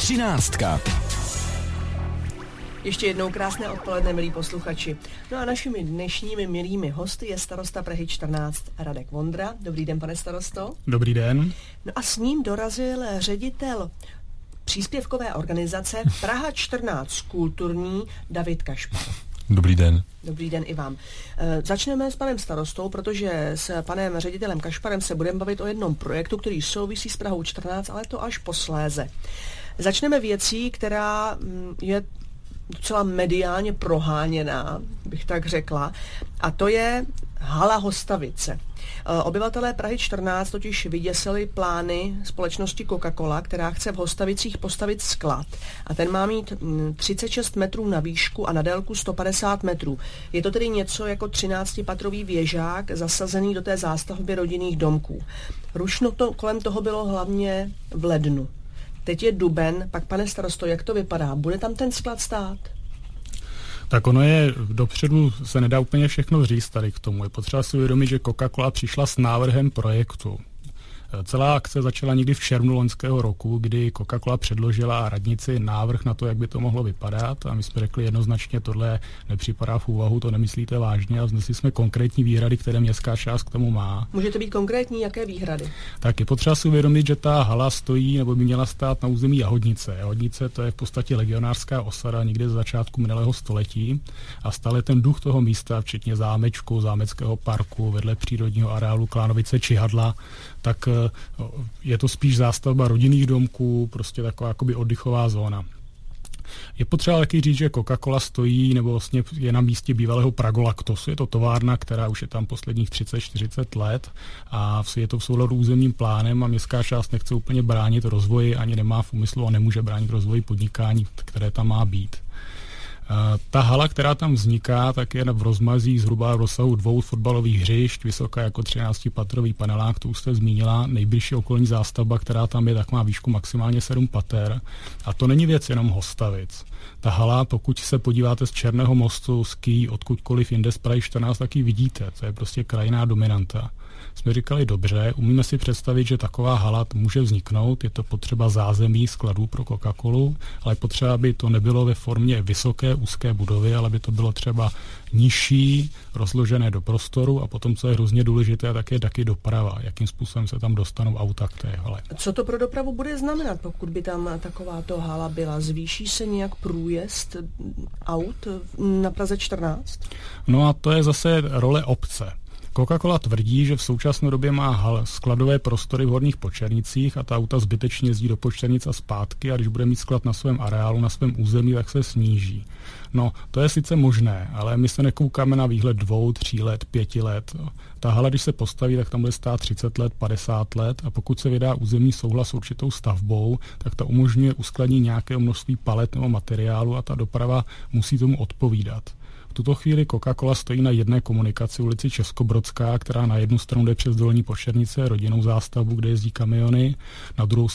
Třináctka. Ještě jednou krásné odpoledne, milí posluchači. No a našimi dnešními milými hosty je starosta Prahy 14 Radek Vondra. Dobrý den, pane starosto. Dobrý den. No a s ním dorazil ředitel příspěvkové organizace Praha 14 kulturní David Kašpar. Dobrý den. Dobrý den i vám. Začneme s panem starostou, protože s panem ředitelem Kašparem se budeme bavit o jednom projektu, který souvisí s Prahou 14, ale to až posléze. Začneme věcí, která je docela mediálně proháněná, bych tak řekla, a to je hala Hostavice. Obyvatelé Prahy 14 totiž vyděsili plány společnosti Coca-Cola, která chce v Hostavicích postavit sklad. A ten má mít 36 metrů na výšku a na délku 150 metrů. Je to tedy něco jako 13patrový věžák zasazený do té zástavby rodinných domků. Rušno to kolem toho bylo hlavně v lednu. Teď je duben, pak pane starosto, jak to vypadá? Bude tam ten sklad stát? Tak ono je, dopředu se nedá úplně všechno říct tady k tomu. Je potřeba si uvědomit, že Coca-Cola přišla s návrhem projektu. Celá akce začala někdy v červnu loňského roku, kdy Coca-Cola předložila radnici návrh na to, jak by to mohlo vypadat, a my jsme řekli jednoznačně, tohle nepřipadá v úvahu, to nemyslíte vážně, a vznesli jsme konkrétní výhrady, které městská část k tomu má. Můžete být konkrétní, jaké výhrady? Tak je potřeba si uvědomit, že ta hala stojí, nebo by měla stát na území Jahodnice. Jahodnice, to je v podstatě legionářská osada někde z začátku minulého století, a stále ten duch toho místa, včetně zámečku, zámeckého parku, vedle přírodního areálu Klánovice Čihadla, tak je to spíš zástavba rodinných domků, prostě taková jakoby oddychová zóna. Je potřeba taky říct, že Coca-Cola stojí, nebo vlastně je na místě bývalého Pragolaktosu. Je to továrna, která už je tam posledních 30-40 let a je to v souladu územním plánem a městská část nechce úplně bránit rozvoji, ani nemá v úmyslu a nemůže bránit rozvoji podnikání, které tam má být. Ta hala, která tam vzniká, tak je v rozmazí zhruba v rozsahu 2 fotbalových hřišť, vysoká jako 13patrový panelák, to už jste zmínila. Nejbližší okolní zástavba, která tam je, tak má výšku maximálně 7 pater. A to není věc jenom Hostavic. Ta hala, pokud se podíváte z Černého mostu, z Kyjí, odkudkoliv jinde z Prahy 14, tak ji vidíte. To je prostě krajinná dominanta. Jsme říkali dobře, umíme si představit, že taková hala může vzniknout, je to potřeba zázemí skladů pro Coca-Colu, ale potřeba, aby to nebylo ve formě vysoké, úzké budovy, ale by to bylo třeba nižší, rozložené do prostoru, a potom, co je hrozně důležité, tak je taky doprava, jakým způsobem se tam dostanou auta k té hale. Co to pro dopravu bude znamenat, pokud by tam takováto hala byla? Zvýší se nějak průjezd aut na Praze 14? No a to je zase role obce. Coca-Cola tvrdí, že v současné době má skladové prostory v Horních Počernicích a ta auta zbytečně jezdí do Počernic a zpátky, a když bude mít sklad na svém areálu, na svém území, tak se sníží. No, to je sice možné, ale my se nekoukáme na výhled 2, 3 let, 5 let. Ta hala, když se postaví, tak tam bude stát 30 let, 50 let, a pokud se vydá územní souhlas s určitou stavbou, tak ta umožňuje uskladnění nějakého množství palet nebo materiálu a ta doprava musí tomu odpovídat. V tuto chvíli Coca-Cola stojí na jedné komunikaci ulici Českobrodská, která na jednu stranu jde přes Dolní Počernice, rodinnou zástavbu, kde jezdí kamiony, na druhou